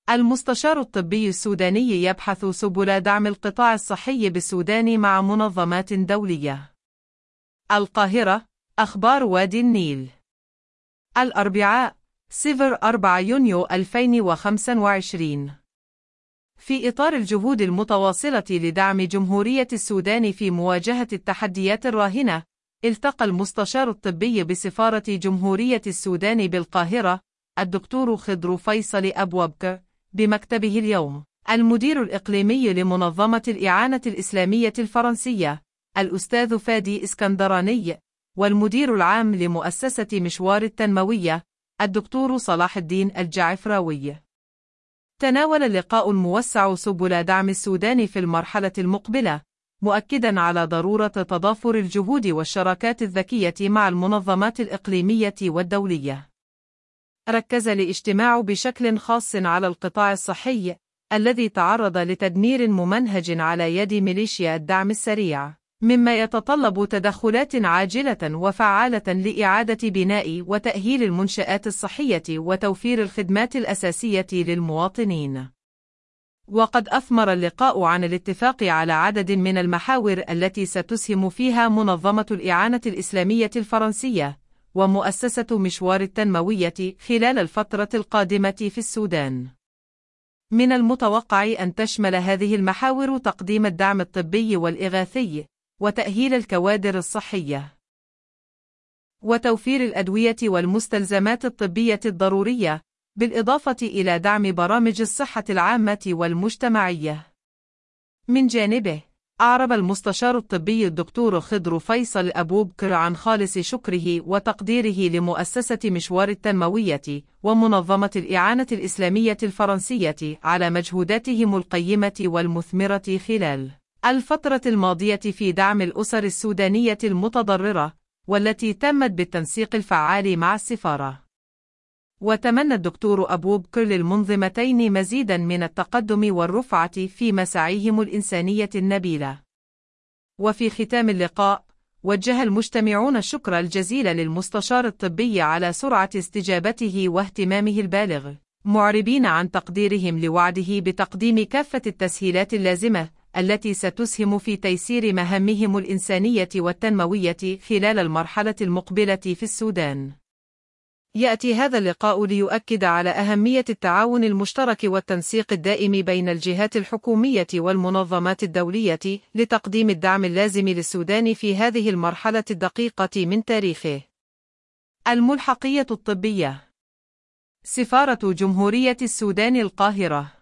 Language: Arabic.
المستشار الطبي السوداني يبحث سبل دعم القطاع الصحي بالسودان مع منظمات دولية. القاهرة، أخبار وادي النيل. الأربعاء، 4 يونيو 2025. في إطار الجهود المتواصلة لدعم جمهورية السودان في مواجهة التحديات الراهنة، التقى المستشار الطبي بسفارة جمهورية السودان بالقاهرة، الدكتور خضر فيصل أبو بكر، بمكتبه اليوم، المدير الإقليمي لمنظمة الإعانة الإسلامية الفرنسية، الأستاذ فادي إسكندراني، والمدير العام لمؤسسة مشوار التنموية، الدكتور صلاح الدين الجعفراوي. تناول اللقاء الموسع سبل دعم السودان في المرحلة المقبلة، مؤكداً على ضرورة تضافر الجهود والشراكات الذكية مع المنظمات الإقليمية والدولية. ركز الاجتماع بشكل خاص على القطاع الصحي، الذي تعرض لتدمير ممنهج على يد ميليشيا الدعم السريع، مما يتطلب تدخلات عاجلة وفعالة لإعادة بناء وتأهيل المنشآت الصحية وتوفير الخدمات الأساسية للمواطنين. وقد أثمر اللقاء عن الاتفاق على عدد من المحاور التي ستسهم فيها منظمة الإعانة الإسلامية الفرنسية ومؤسسة مشوار التنموية خلال الفترة القادمة في السودان. من المتوقع أن تشمل هذه المحاور تقديم الدعم الطبي والإغاثي، وتأهيل الكوادر الصحية، وتوفير الأدوية والمستلزمات الطبية الضرورية، بالإضافة إلى دعم برامج الصحة العامة والمجتمعية. من جانبه، أعرب المستشار الطبي الدكتور خضر فيصل أبو بكر عن خالص شكره وتقديره لمؤسسة مشوار التنموية ومنظمة الإعانة الإسلامية الفرنسية على مجهوداتهم القيمة والمثمرة خلال الفترة الماضية في دعم الأسر السودانية المتضررة، والتي تمت بالتنسيق الفعال مع السفارة. وتمنى الدكتور أبو بكر للمنظمتين مزيداً من التقدم والرفعة في مساعيهم الإنسانية النبيلة. وفي ختام اللقاء، وجه المجتمعون الشكر الجزيل للمستشار الطبي على سرعة استجابته واهتمامه البالغ، معربين عن تقديرهم لوعده بتقديم كافة التسهيلات اللازمة التي ستسهم في تيسير مهامهم الإنسانية والتنموية خلال المرحلة المقبلة في السودان. يأتي هذا اللقاء ليؤكد على أهمية التعاون المشترك والتنسيق الدائم بين الجهات الحكومية والمنظمات الدولية لتقديم الدعم اللازم للسودان في هذه المرحلة الدقيقة من تاريخه. الملحقية الطبية. سفارة جمهورية السودان القاهرة.